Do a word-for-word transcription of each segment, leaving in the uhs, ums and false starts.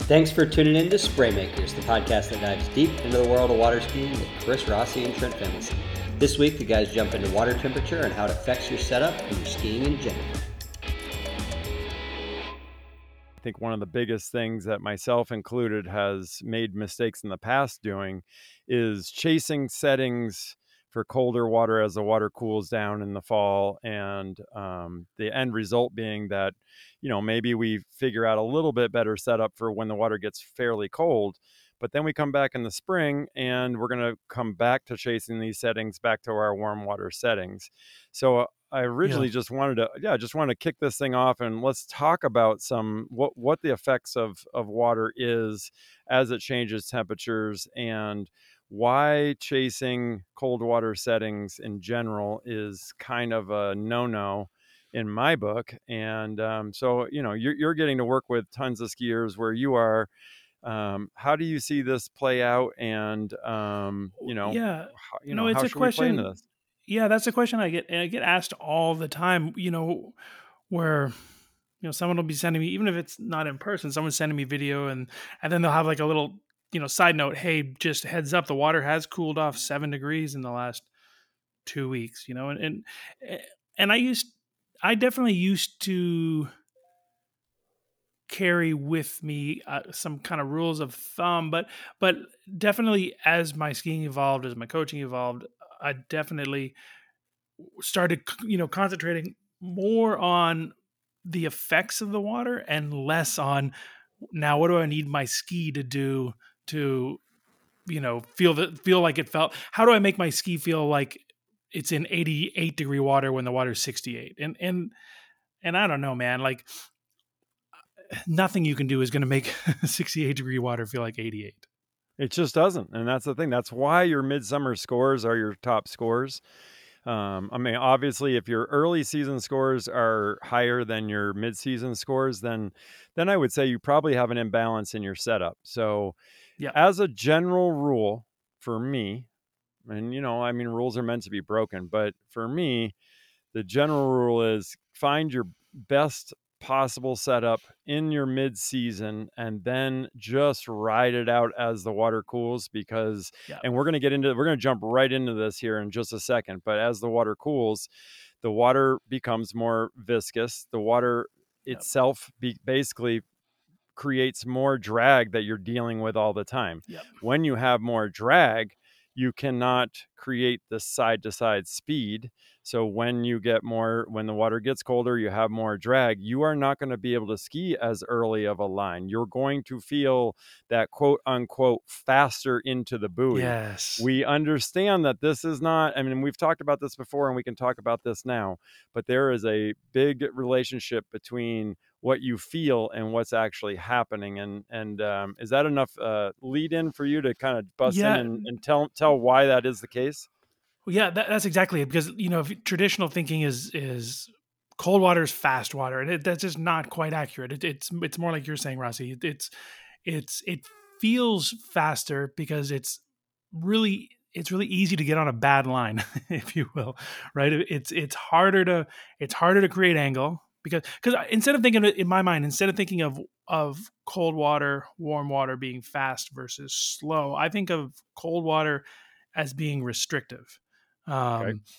Thanks for tuning in to Spraymakers, the podcast that dives deep into the world of water skiing with Chris Rossi and Trent Finlayson. This week, the guys jump into water temperature and how it affects your setup and your skiing in general. I think one of the biggest things that myself included has made mistakes in the past doing is chasing settings for colder water as the water cools down in the fall. And um, the end result being that, you know, maybe we figure out a little bit better setup for when the water gets fairly cold. But then we come back in the spring and we're going to come back to chasing these settings back to our warm water settings. So I originally Yeah. just wanted to, yeah, just wanted to kick this thing off and let's talk about some, what, what the effects of, of water is as it changes temperatures and why chasing cold water settings in general is kind of a no-no in my book. And um, so, you know, you're, you're getting to work with tons of skiers where you are. Um, how do you see this play out? And, um, you know, Yeah. how, you No, know, it's how a should we play into question. this? Yeah, that's a question I get. And I get asked all the time, you know, where, you know, someone will be sending me, even if it's not in person, someone's sending me video and, and then they'll have like a little, you know, side note. Hey, just heads up, the water has cooled off seven degrees in the last two weeks, you know, and, and, and I used, I definitely used to carry with me uh, some kind of rules of thumb, but but definitely as my skiing evolved, as my coaching evolved, I definitely started you know concentrating more on the effects of the water and less on now what do I need my ski to do to you know feel that feel like it felt. How do I make my ski feel like it's in eighty-eight degree water when the water's sixty-eight? And and and I don't know, man, like nothing you can do is going to make sixty-eight degree water feel like eighty-eight. It just doesn't. And that's the thing. That's why your midsummer scores are your top scores. Um, I mean, obviously, if your early season scores are higher than your mid-season scores, then then I would say you probably have an imbalance in your setup. So Yeah. as a general rule for me, and you know, I mean, rules are meant to be broken, but for me, the general rule is find your best possible setup in your mid season and then just ride it out as the water cools because Yeah. and we're going to get into we're going to jump right into this here in just a second, but as the water cools, the water becomes more viscous. The water Yeah. itself be, basically creates more drag that you're dealing with all the time. Yeah. When you have more drag, you cannot create the side to side speed. So when you get more, when the water gets colder, you have more drag, you are not going to be able to ski as early of a line. You're going to feel that quote unquote faster into the buoy. Yes. We understand that this is not, I mean, we've talked about this before and we can talk about this now, but there is a big relationship between what you feel and what's actually happening. And and um, is that enough uh, lead in for you to kind of bust in Yeah. and, and tell tell why that is the case? Well, yeah, that, that's exactly it. Because you know, if traditional thinking is is cold water is fast water, and it, that's just not quite accurate. It, it's it's more like you're saying, Rossi. It, it's it's it feels faster because it's really it's really easy to get on a bad line, if you will, right? It- It's it's harder to it's harder to create angle because because instead of thinking of it in my mind, instead of thinking of of cold water, warm water being fast versus slow, I think of cold water as being restrictive, Okay. um,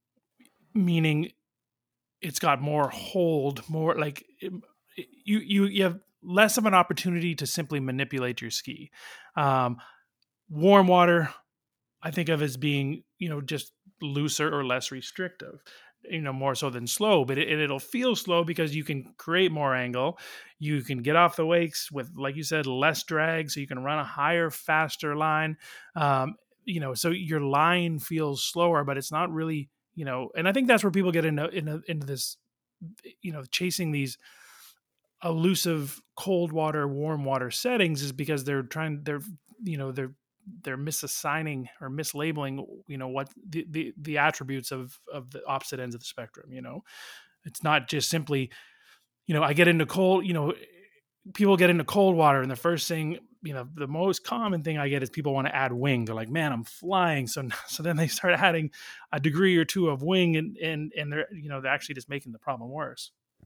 meaning it's got more hold, more like it- you you you have less of an opportunity to simply manipulate your ski. Um, warm water, I think of as being you know just looser or less restrictive, you know more so than slow. But it, it'll feel slow because you can create more angle, you can get off the wakes with, like you said, less drag, so you can run a higher, faster line. Um, you know, so your line feels slower, but it's not really you know. And I think that's where people get into into, into this you know chasing these elusive cold water warm water settings is because they're trying they're you know they're they're misassigning or mislabeling you know what the, the the attributes of of the opposite ends of the spectrum. You know it's not just simply you know I get into cold you know people get into cold water and the first thing you know the most common thing I get is people want to add wing. They're like, man, I'm flying. So so then they start adding a degree or two of wing, and and and they're you know they're actually just making the problem worse.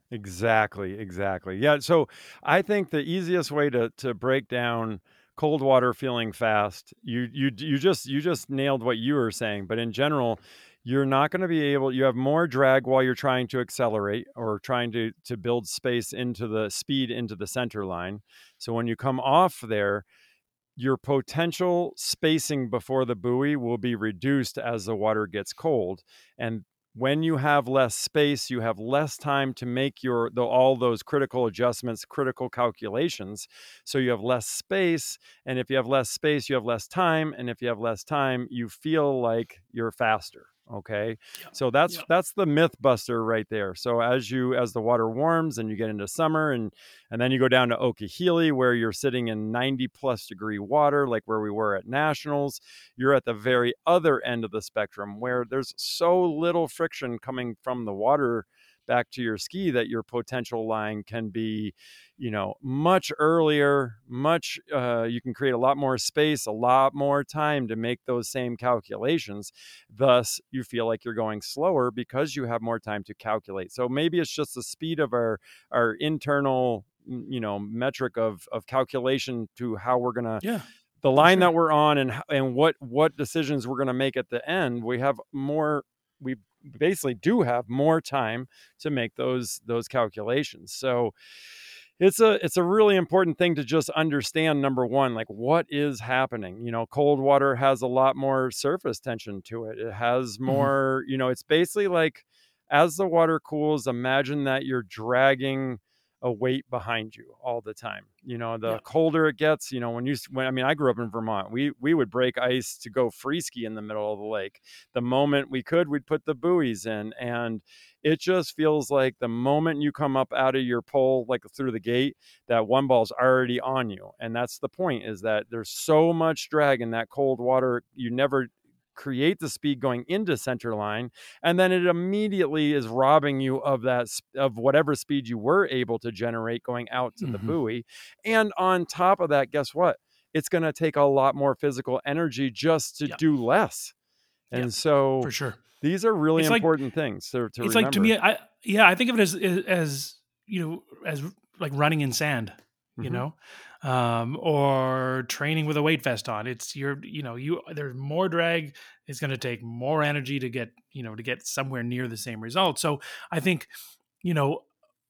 Exactly, exactly. Yeah, so I think the easiest way to to break down cold water feeling fast, you you d- you just you just nailed what you were saying, but in general, you're not going to be able you have more drag while you're trying to accelerate or trying to to build space into the speed into the center line. So when you come off there, your potential spacing before the buoy will be reduced as the water gets cold. And when you have less space, you have less time to make your the, all those critical adjustments, critical calculations. So you have less space, and if you have less space, you have less time, and if you have less time, you feel like you're faster. Okay, Yeah. so that's Yeah. that's the myth buster right there. So as you as the water warms and you get into summer, and and then you go down to Okehili where you're sitting in ninety plus degree water, like where we were at Nationals. You're at the very other end of the spectrum where there's so little friction coming from the water back to your ski that your potential line can be, you know, much earlier, much, uh, you can create a lot more space, a lot more time to make those same calculations. Thus, you feel like you're going slower because you have more time to calculate. So maybe it's just the speed of our, our internal, you know, metric of, of calculation to how we're going to Yeah. the For line sure. that we're on and and what what decisions we're going to make at the end. We have more we basically do have more time to make those those calculations. So it's a it's a really important thing to just understand. Number one, like, what is happening? You know, cold water has a lot more surface tension to it. It has Hmm. more, you know, it's basically like, as the water cools, imagine that you're dragging a weight behind you all the time. You know, the Yeah. colder it gets, you know, when you when I mean, I grew up in Vermont. We we would break ice to go free ski in the middle of the lake. The moment we could, we'd put the buoys in, and it just feels like the moment you come up out of your pole, like through the gate, that one ball's already on you. And that's the point, is that there's so much drag in that cold water. You never create the speed going into center line, and then it immediately is robbing you of that of whatever speed you were able to generate going out to the Hmm. buoy. And on top of that, guess what? It's going to take a lot more physical energy just to Yeah. do less. Yeah. And so For sure. these are really It's like important things to, to it's like to remember. me. I yeah. I think of it as as you know as like running in sand. You Mm-hmm. know, um, or training with a weight vest on. It's you're you know you there's more drag. It's going to take more energy to get you know to get somewhere near the same result. So I think you know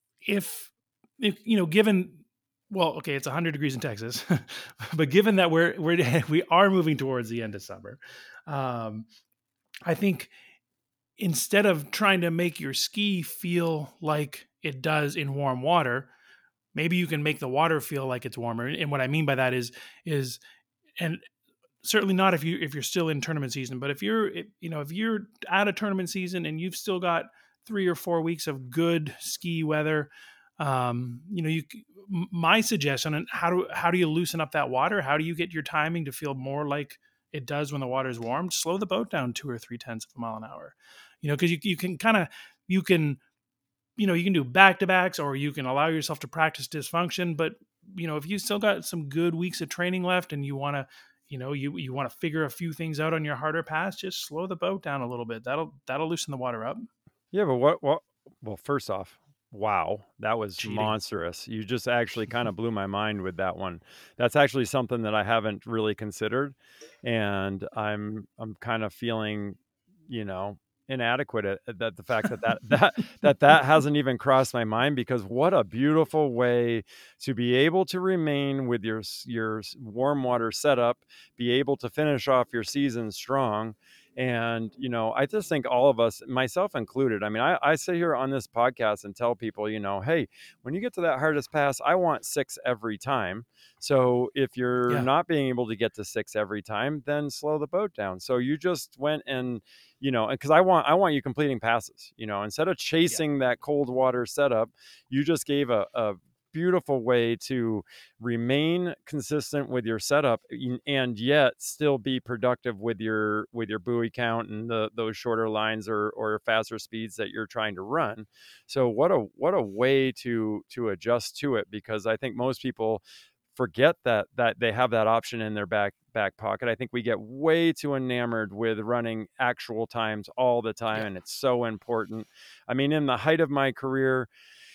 if if you know given well okay it's one hundred degrees in Texas but given that we're we're we are moving towards the end of summer, um I think instead of trying to make your ski feel like it does in warm water, maybe you can make the water feel like it's warmer. And what I mean by that is is and certainly not if you if you're still in tournament season, but if you're if, you know if you're out of tournament season and you've still got three or four weeks of good ski weather, um, you know you c- m- my suggestion, and how do how do you loosen up that water? How do you get your timing to feel more like it does when the water is warm? Slow the boat down two or three tenths of a mile an hour. You know, because you you can kind of you can you know you can do back to backs, or you can allow yourself to practice dysfunction. But you know, if you still got some good weeks of training left and you want to you know you you want to figure a few things out on your harder pass, just slow the boat down a little bit. That'll that'll loosen the water up. Yeah, but what what well, first off, wow, that was Cheating. monstrous. You just actually kind of blew my mind with that one. That's actually something that I haven't really considered, and I'm I'm kind of feeling, you know, inadequate at, at that the fact that that that that that hasn't even crossed my mind, because what a beautiful way to be able to remain with your s- your s- warm water setup, be able to finish off your season strong. And, you know, I just think all of us, myself included, I mean, I, I sit here on this podcast and tell people, you know, hey, when you get to that hardest pass, I want six every time. So if you're Yeah. not being able to get to six every time, then slow the boat down. So you just went and, you know, because I want I want you completing passes, you know, instead of Yeah. chasing that cold water setup, you just gave a, a beautiful way to remain consistent with your setup, and yet still be productive with your with your buoy count and the those shorter lines or or faster speeds that you're trying to run. So what a what a way to to adjust to it, because I think most people forget that that they have that option in their back back pocket. I think we get way too enamored with running actual times all the time, Yeah. and it's so important. I mean, in the height of my career,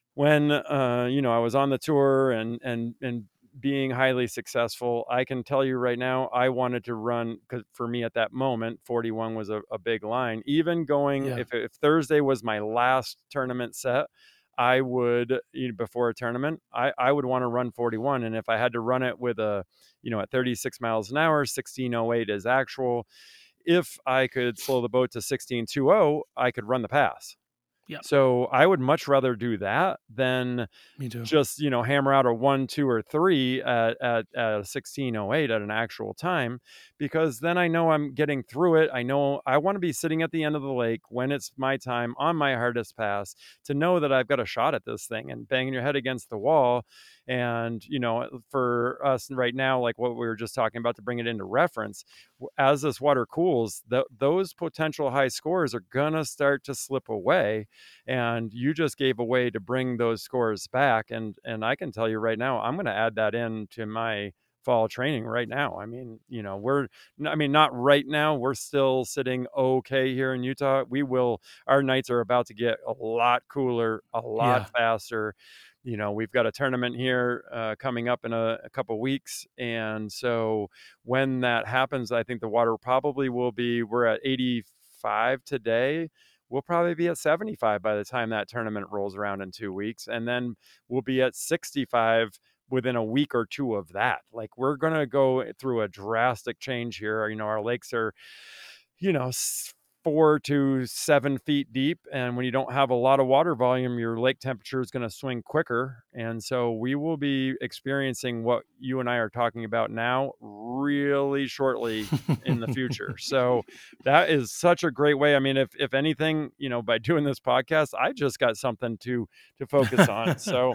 when, uh, you know, I was on the tour and, and, and being highly successful, I can tell you right now, I wanted to run, because for me at that moment, forty-one was a, a big line. Even going, Yeah. if, if Thursday was my last tournament set, I would, you know, before a tournament, I, I would want to run forty-one. And if I had to run it with a, you know, at thirty-six miles an hour, sixteen oh eight is actual. If I could slow the boat to sixteen twenty, I could run the pass. Yeah. So I would much rather do that than Me too. just, you know, hammer out a one, two, or three at, at, at sixteen oh eight at an actual time, because then I know I'm getting through it. I know I want to be sitting at the end of the lake when it's my time on my hardest pass to know that I've got a shot at this thing, and banging your head against the wall. And, you know, for us right now, like what we were just talking about, to bring it into reference, as this water cools, th- those potential high scores are going to start to slip away. And you just gave a way to bring those scores back. And, and I can tell you right now, I'm going to add that into my fall training right now. I mean, you know, we're, I mean, not right now. We're still sitting okay here in Utah. We will, our nights are about to get a lot cooler, a lot Yeah. faster. You know, we've got a tournament here uh, coming up in a, a couple weeks. And so when that happens, I think the water probably will be, we're at eighty-five today. We'll probably be at seventy-five by the time that tournament rolls around in two weeks. And then we'll be at sixty-five within a week or two of that. Like, we're going to go through a drastic change here. You know, our lakes are, you know, four to seven feet deep. And when you don't have a lot of water volume, your lake temperature is going to swing quicker. And so we will be experiencing what you and I are talking about now really shortly in the future. So that is such a great way. I mean, if, if anything, you know, by doing this podcast, I just got something to, to focus on. So,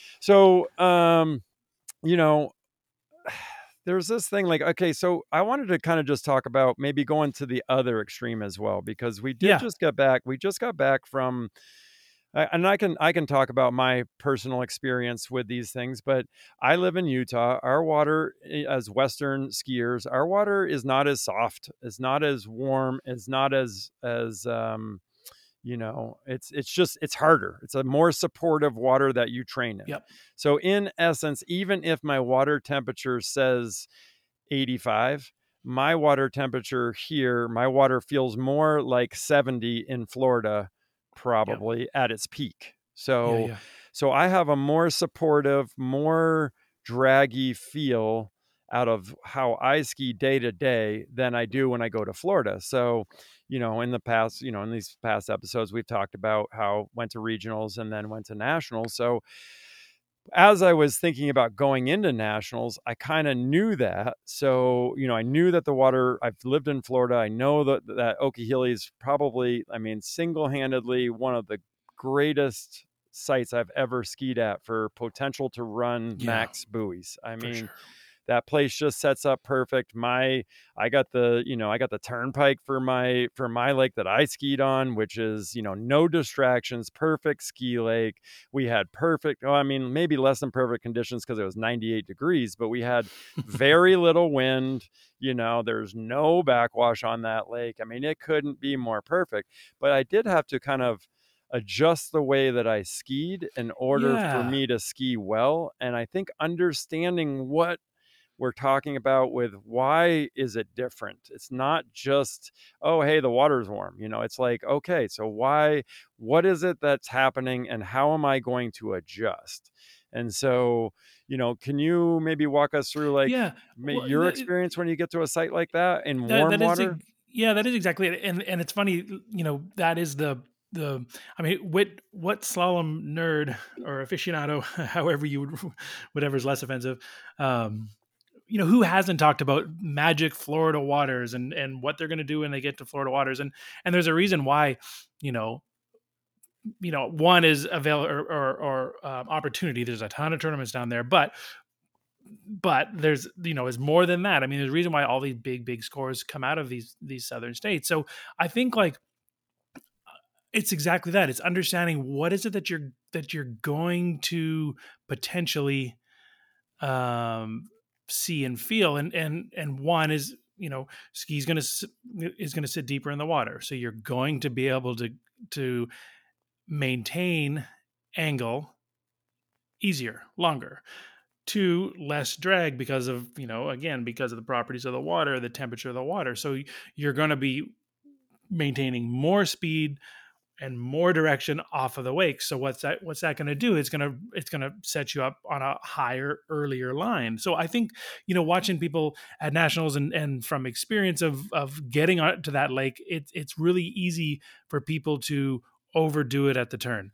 so, um, you know, there's this thing like, okay, so I wanted to kind of just talk about maybe going to the other extreme as well, because we did Yeah. just get back, we just got back from, I- and I can, I can talk about my personal experience with these things, but I live in Utah. Our water, eh, as Western skiers, our water is not as soft, it's not as warm, it's not as, as, um, you know, it's it's just it's harder. It's a more supportive water that you train in. Yep. So in essence, even if my water temperature says eighty-five, my water temperature here, my water feels more like seventy in Florida, Yep. probably at its peak. Yeah. So Yeah. so I have a more supportive, more draggy feel out of how I ski day to day than I do when I go to Florida. So, you know, in the past, you know, in these past episodes, we've talked about how went to regionals and then went to nationals. So as I was thinking about going into nationals, I kind of knew that. So, you know, I knew that the water, I've lived in Florida. I know that, that Okehilly is probably, I mean, single-handedly one of the greatest sites I've ever skied at for potential to run Yeah. max buoys. I For mean, sure. that place just sets up perfect. My, I got the, you know, I got the turnpike for my, for my lake that I skied on, which is, you know, no distractions, perfect ski lake. We had perfect, oh, I mean, maybe less than perfect conditions because it was ninety-eight degrees, but we had very little wind. You know, there's no backwash on that lake. I mean, it couldn't be more perfect, but I did have to kind of adjust the way that I skied in order for Yeah. me to ski well. And I think understanding what we're talking about with why is it different, it's not just, oh, hey, the water's warm. You know, it's like, okay, so why, what is it that's happening and how am I going to adjust? And so, you know, can you maybe walk us through like Yeah. ma- Well, your that, experience when you get to a site like that in that warm that is water? ex- yeah, that is exactly it. And and it's funny, you know, that is the the I mean, what what slalom nerd or aficionado, however you would, whatever's less offensive, um, you know, who hasn't talked about magic Florida waters and and what they're going to do when they get to Florida waters, and and there's a reason why, you know, you know, one is avail or or, or um, opportunity. There's a ton of tournaments down there, but but there's, you know, is more than that. I mean, there's a reason why all these big big scores come out of these these southern states. So I think like it's exactly that. It's understanding what is it that you're that you're going to potentially um, see and feel, and and and one is, you know, ski's going to is going to sit deeper in the water, so you're going to be able to to maintain angle easier, longer. Two, less drag because of, you know, again, because of the properties of the water, the temperature of the water. So you're going to be maintaining more speed and more direction off of the wake. So what's that what's that going to do? It's going to it's going to set you up on a higher, earlier line. So I think, you know, watching people at nationals and and from experience of of getting on to that lake, it's it's really easy for people to overdo it at the turn.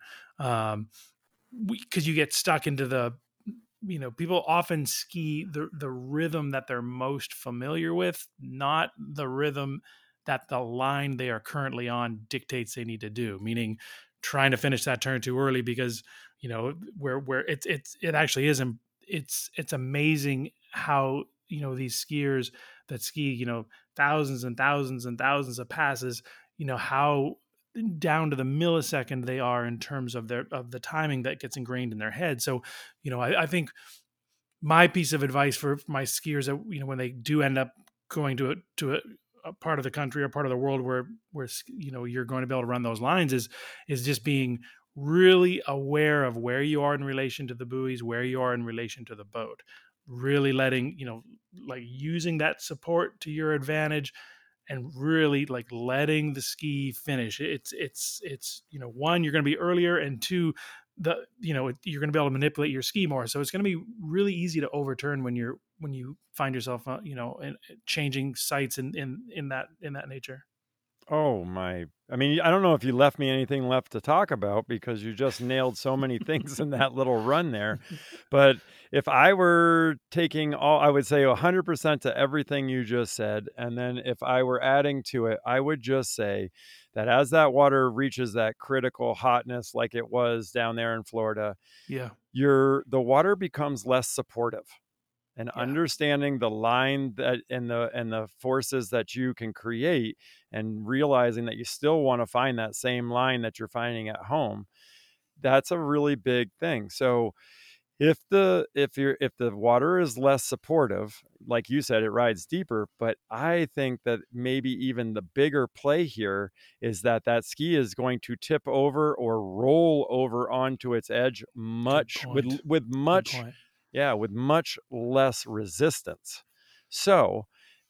Um because you get stuck into the, you know, people often ski the the rhythm that they're most familiar with, not the rhythm that the line they are currently on dictates they need to do, meaning trying to finish that turn too early because, you know, where where it's it's it actually isn't it's it's amazing how, you know, these skiers that ski, you know, thousands and thousands and thousands of passes, you know, how down to the millisecond they are in terms of their of the timing that gets ingrained in their head. So, you know, I, I think my piece of advice for my skiers that, you know, when they do end up going to a to a, a part of the country or part of the world where where you know you're going to be able to run those lines is is just being really aware of where you are in relation to the buoys, where you are in relation to the boat, really letting, you know, like using that support to your advantage and really like letting the ski finish. It's it's it's you know, one, you're going to be earlier, and two, the you know, you're going to be able to manipulate your ski more. So it's going to be really easy to overturn when you're when you find yourself uh, you know, in, changing sites in in in that in that nature. Oh my. I mean, I don't know if you left me anything left to talk about because you just nailed so many things in that little run there. But if I were taking all, I would say one hundred percent to everything you just said. And then if I were adding to it, I would just say that as that water reaches that critical hotness, like it was down there in Florida, Yeah. your the water becomes less supportive. And Yeah. understanding the line that and the and the forces that you can create, and realizing that you still want to find that same line that you're finding at home, that's a really big thing. So if the if you're if the water is less supportive, like you said, it rides deeper. But I think that maybe even the bigger play here is that that ski is going to tip over or roll over onto its edge Good much with point. with Good much point. yeah, with much less resistance. So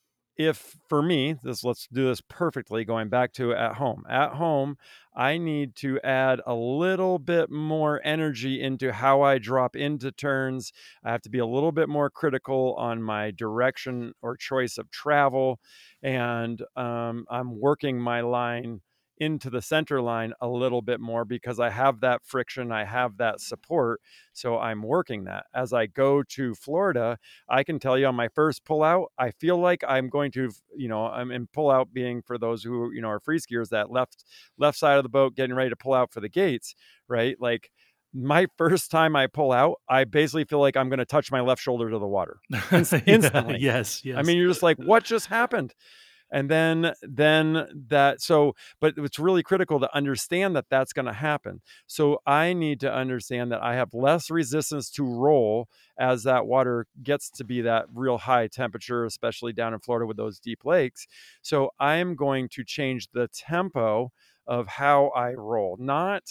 if for me, this let's do this perfectly going back to at home. At home, I need to add a little bit more energy into how I drop into turns. I have to be a little bit more critical on my direction or choice of travel. And um, I'm working my line into the center line a little bit more because I have that friction, I have that support. So I'm working that. As I go to Florida, I can tell you on my first pull out, I feel like I'm going to, you know, I'm in pull out being for those who, you know, are free skiers, that left, left side of the boat getting ready to pull out for the gates, right? Like my first time I pull out, I basically feel like I'm going to touch my left shoulder to the water Inst- Yeah, instantly. yes, yes. I mean, you're just like, what just happened? And then, then that, so, but it's really critical to understand that that's going to happen. So I need to understand that I have less resistance to roll as that water gets to be that real high temperature, especially down in Florida with those deep lakes. So I'm going to change the tempo of how I roll, not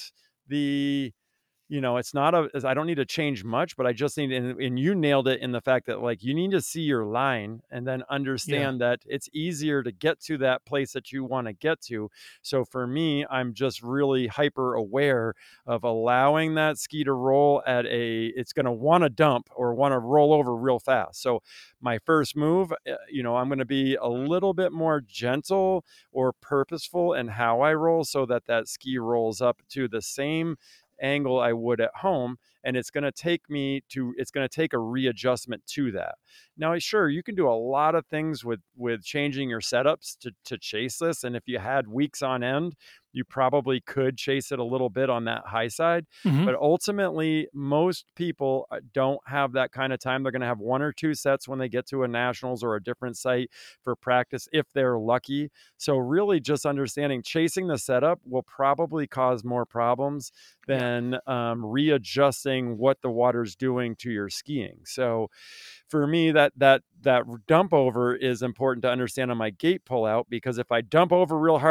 the, you know, it's not a, I don't need to change much, but I just need, and, and you nailed it in the fact that like, you need to see your line and then understand Yeah. that it's easier to get to that place that you want to get to. So for me, I'm just really hyper aware of allowing that ski to roll at a, it's going to want to dump or want to roll over real fast. So my first move, you know, I'm going to be a little bit more gentle or purposeful in how I roll so that that ski rolls up to the same angle I would at home. And it's going to take me to, it's going to take a readjustment to that. Now, sure, you can do a lot of things with, with changing your setups to, to chase this. And if you had weeks on end, you probably could chase it a little bit on that high side. Mm-hmm. But ultimately, most people don't have that kind of time. They're going to have one or two sets when they get to a nationals or a different site for practice, if they're lucky. So really just understanding chasing the setup will probably cause more problems than yeah. um, readjusting what the water's doing to your skiing. So for me, that that that dump over is important to understand on my gate pull out, because if I dump over real hard,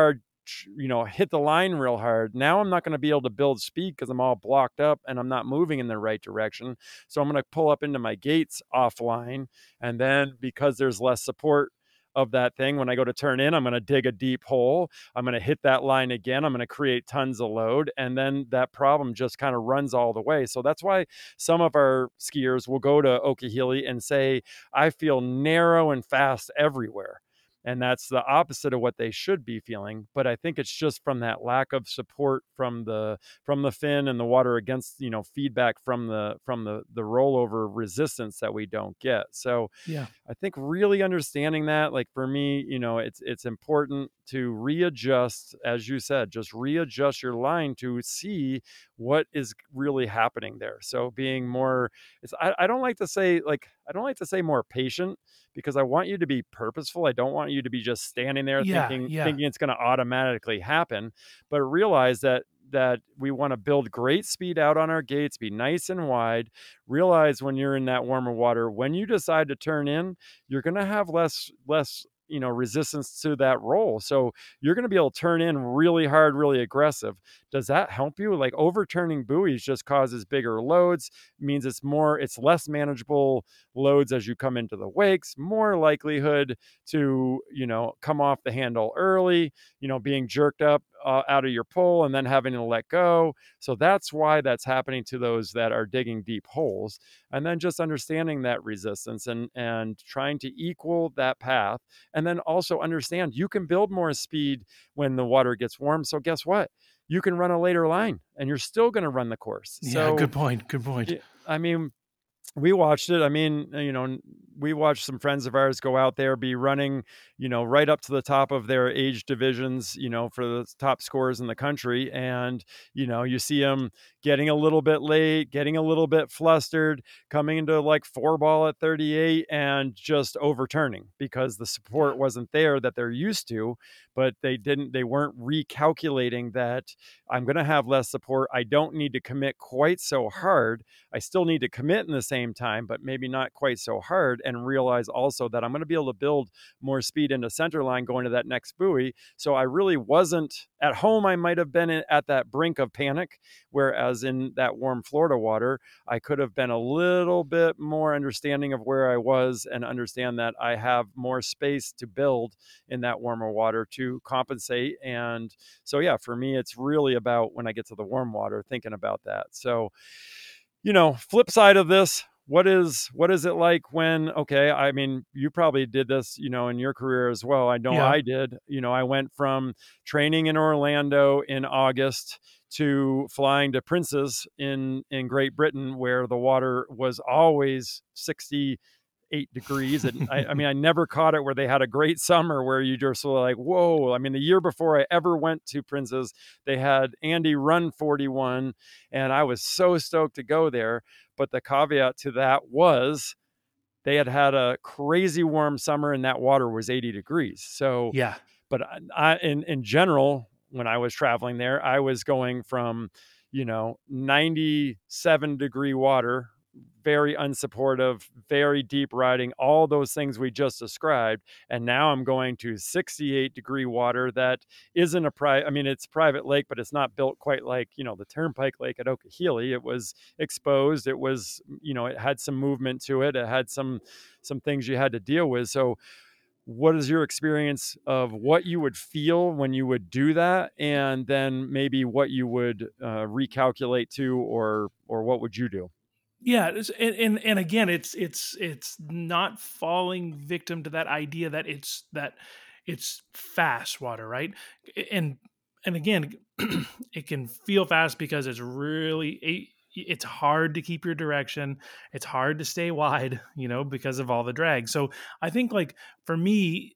you know, hit the line real hard. Now I'm not going to be able to build speed because I'm all blocked up and I'm not moving in the right direction. So I'm going to pull up into my gates offline. And then because there's less support of that thing, when I go to turn in, I'm going to dig a deep hole. I'm going to hit that line again. I'm going to create tons of load. And then that problem just kind of runs all the way. So that's why some of our skiers will go to Okehili and say, I feel narrow and fast everywhere. And that's the opposite of what they should be feeling. But I think it's just from that lack of support from the from the fin and the water against, you know, feedback from the from the the rollover resistance that we don't get. So Yeah. I think really understanding that, like for me, you know, it's it's important to readjust, as you said, just readjust your line to see what is really happening there. So being more, it's I, I don't like to say like I don't like to say more patient, because I want you to be purposeful. I don't want you to be just standing there Yeah. thinking Yeah. thinking it's going to automatically happen, but realize that that we want to build great speed out on our gates, be nice and wide. Realize when you're in that warmer water, when you decide to turn in, you're going to have less less you know resistance to that roll, so you're going to be able to turn in really hard, really aggressive. Does that help you? Like overturning buoys just causes bigger loads, means it's more it's less manageable loads as you come into the wakes, more likelihood to you know come off the handle early, you know being jerked up uh, out of your pull and then having to let go. So that's why that's happening to those that are digging deep holes. And then just understanding that resistance and and trying to equal that path. And then also understand you can build more speed when the water gets warm. So guess what? You can run a later line and you're still going to run the course. Yeah. So, Good point. Good point. I mean, we watched it. I mean, you know, we watched some friends of ours go out there, be running, you know, right up to the top of their age divisions, you know, for the top scorers in the country. And, you know, you see them getting a little bit late, getting a little bit flustered, coming into like four ball at thirty-eight and just overturning because the support wasn't there that they're used to, but they didn't, they weren't recalculating that I'm going to have less support. I don't need to commit quite so hard. I still need to commit in the same time, but maybe not quite so hard, and realize also that I'm going to be able to build more speed into center line going to that next buoy. So I really wasn't at home. I might have been at that brink of panic, whereas in that warm Florida water, I could have been a little bit more understanding of where I was and understand that I have more space to build in that warmer water to compensate. And so, yeah, for me, it's really about when I get to the warm water, thinking about that. So, you know, flip side of this, what is what is it like when, okay, I mean, you probably did this, you know, in your career as well. I know Yeah. I did. You know, I went from training in Orlando in August to flying to Prince's in in Great Britain, where the water was always sixty-eight degrees. And I, I mean, I never caught it where they had a great summer where you just were like, whoa. I mean, the year before I ever went to Prince's, they had Andy run forty-one, and I was so stoked to go there. But the caveat to that was they had had a crazy warm summer and that water was eighty degrees. So, Yeah. but I, I in, in general, when I was traveling there, I was going from, you know, ninety-seven degree water, very unsupportive, very deep riding, all those things we just described. And now I'm going to sixty-eight degree water that isn't a private, I mean, it's a private lake, but it's not built quite like, you know, the Turnpike Lake at Okehili. It was exposed. It was, you know, it had some movement to it. It had some, some things you had to deal with. So what is your experience of what you would feel when you would do that? And then maybe what you would uh, recalculate to, or, or what would you do? Yeah, it's, and, and and again, it's it's it's not falling victim to that idea that it's that it's fast water, right? And and again, it can feel fast because it's really it's hard to keep your direction. It's hard to stay wide, you know, because of all the drag. So I think like for me,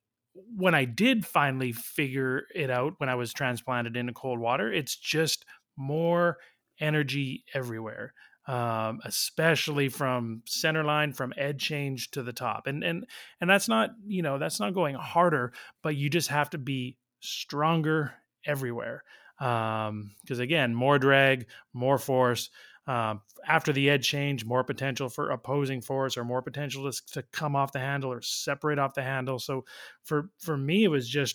when I did finally figure it out when I was transplanted into cold water, it's just more energy everywhere, um, especially from center line, from edge change to the top. And and and that's not, you know, that's not going harder, but you just have to be stronger everywhere. Um, because again, more drag, more force. Um, after the edge change, more potential for opposing force or more potential to, to come off the handle or separate off the handle. So for for me, it was just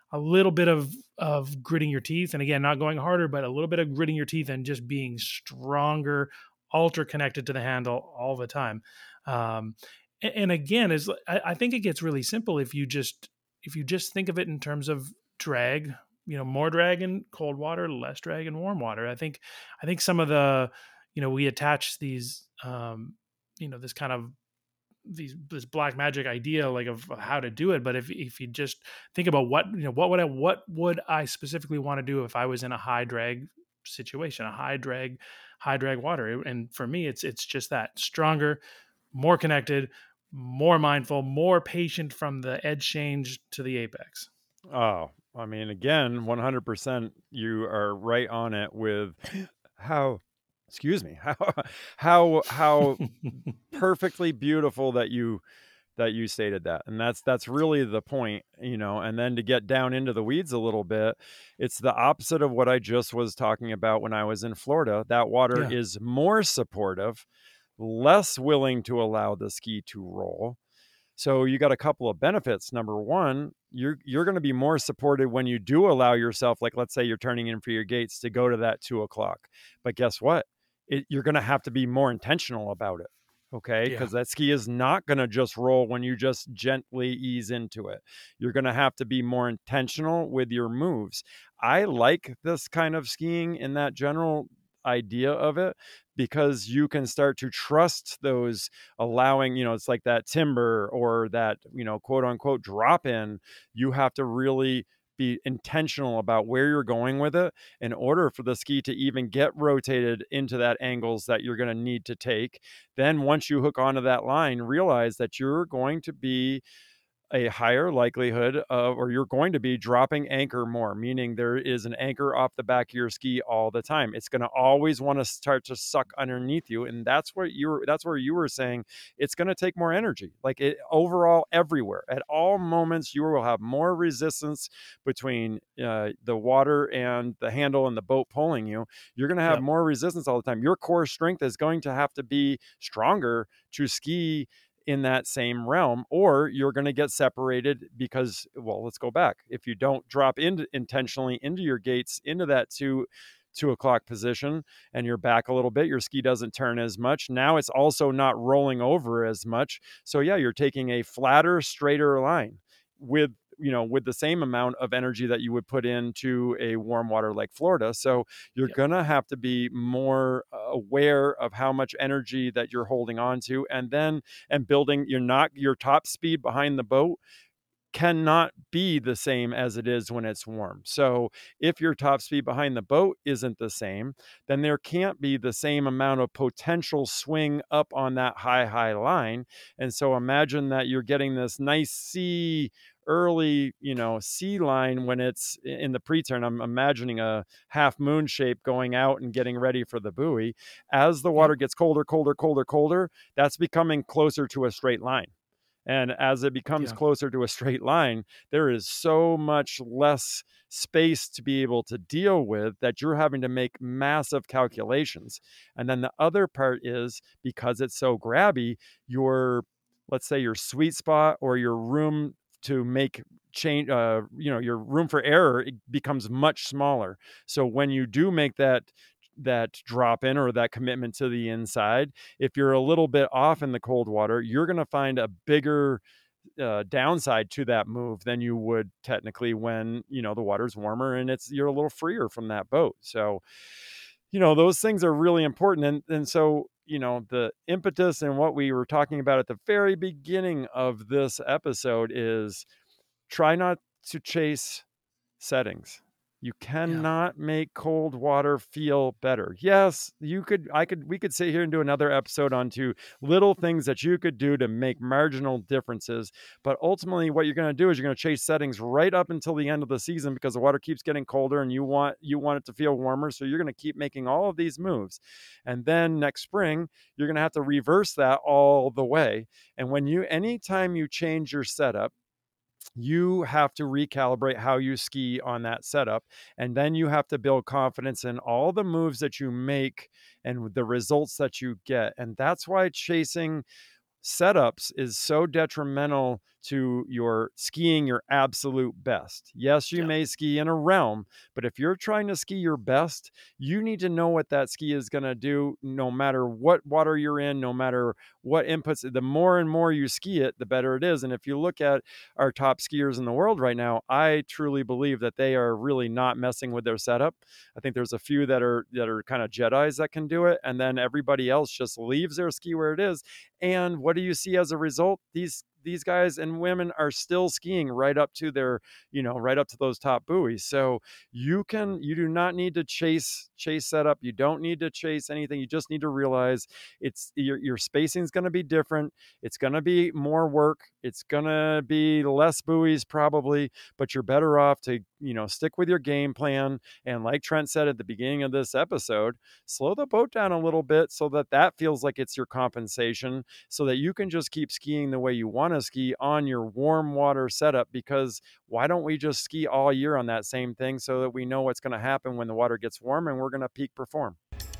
a little bit of of gritting your teeth, and again, not going harder, but a little bit of gritting your teeth and just being stronger, ultra connected to the handle all the time. Um, a- and, again, is I, I think it gets really simple if you just if you just think of it in terms of drag. You know, more drag in cold water, less drag in warm water. I think I think some of the, you know, we attach these, um, you know, this kind of these this black magic idea like of how to do it. But if if you just think about what, you know, what would I what would I specifically want to do if I was in a high drag situation, a high drag, high drag water. And for me, it's it's just that stronger, more connected, more mindful, more patient from the edge change to the apex. Oh, I mean, again, one hundred percent you are right on it with how, excuse me, how, how, how perfectly beautiful that you, that you stated that. And that's, that's really the point, you know, and then to get down into the weeds a little bit, it's the opposite of what I just was talking about when I was in Florida. That water Yeah. is more supportive, less willing to allow the ski to roll. So you got a couple of benefits. Number one, you're you're going to be more supported when you do allow yourself, like let's say you're turning in for your gates, to go to that two o'clock. But guess what? It, you're going to have to be more intentional about it. Okay, Yeah. because that ski is not going to just roll when you just gently ease into it. You're going to have to be more intentional with your moves. I like this kind of skiing in that general idea of it, because you can start to trust those, allowing, you know, it's like that timber or that, you know, quote unquote drop in. You have to really be intentional about where you're going with it in order for the ski to even get rotated into that angles that you're going to need to take. Then once you hook onto that line, realize that you're going to be a higher likelihood of, or you're going to be dropping anchor more, meaning there is an anchor off the back of your ski all the time. It's going to always want to start to suck underneath you. And that's what you were, that's where you were saying it's going to take more energy, like it overall everywhere at all moments. You will have more resistance between uh, the water and the handle and the boat pulling you. You're going to have Yep. more resistance all the time. Your core strength is going to have to be stronger to ski in that same realm, or you're going to get separated because, well, let's go back. If you don't drop into intentionally into your gates, into that two, two o'clock position, and you're back a little bit, your ski doesn't turn as much. Now it's also not rolling over as much. So yeah, you're taking a flatter, straighter line with, you know, with the same amount of energy that you would put into a warm water like Florida. So you're Yep. going to have to be more aware of how much energy that you're holding on to, and then, and building, you're not, your top speed behind the boat cannot be the same as it is when it's warm. So if your top speed behind the boat isn't the same, then there can't be the same amount of potential swing up on that high, high line. And so imagine that you're getting this nice sea early, you know, sea line when it's in the pre-turn. I'm imagining a half moon shape going out and getting ready for the buoy. As the water Yep. gets colder, colder, colder, colder, that's becoming closer to a straight line. And as it becomes Yeah. closer to a straight line, there is so much less space to be able to deal with that you're having to make massive calculations. And then the other part is, because it's so grabby, your, let's say your sweet spot or your room to make change, uh, you know, your room for error, it becomes much smaller. So when you do make that that drop in or that commitment to the inside, if you're a little bit off in the cold water, you're going to find a bigger uh, downside to that move than you would technically when, you know, the water's warmer and it's, you're a little freer from that boat. So, you know, those things are really important. And, and so, you know, the impetus and what we were talking about at the very beginning of this episode is try not to chase settings. You Yeah. cannot make cold water feel better. Yes, you could, I could, we could sit here and do another episode on to little things that you could do to make marginal differences. But ultimately, what you're going to do is you're going to chase settings right up until the end of the season, because the water keeps getting colder and you want, you want it to feel warmer. So you're going to keep making all of these moves. And then next spring, you're going to have to reverse that all the way. And when you, anytime you change your setup, you have to recalibrate how you ski on that setup. And then you have to build confidence in all the moves that you make and the results that you get. And that's why chasing setups is so detrimental to your skiing your absolute best. Yes, you Yeah. may ski in a realm, but if you're trying to ski your best, you need to know what that ski is going to do no matter what water you're in, no matter what inputs. The more and more you ski it, the better it is. And if you look at our top skiers in the world right now, I truly believe that they are really not messing with their setup. I think there's a few that are that are kind of Jedis that can do it, and then everybody else just leaves their ski where it is. And what do you see as a result? These these guys and women are still skiing right up to their, you know, right up to those top buoys. So you can, you do not need to chase, chase setup. You don't need to chase anything. You just need to realize it's your, your spacing is going to be different. It's going to be more work. It's going to be less buoys probably, but you're better off to, you know, stick with your game plan. And like Trent said at the beginning of this episode, slow the boat down a little bit so that that feels like it's your compensation, so that you can just keep skiing the way you want to ski on your warm water setup. Because why don't we just ski all year on that same thing so that we know what's going to happen when the water gets warm and we're going to peak perform?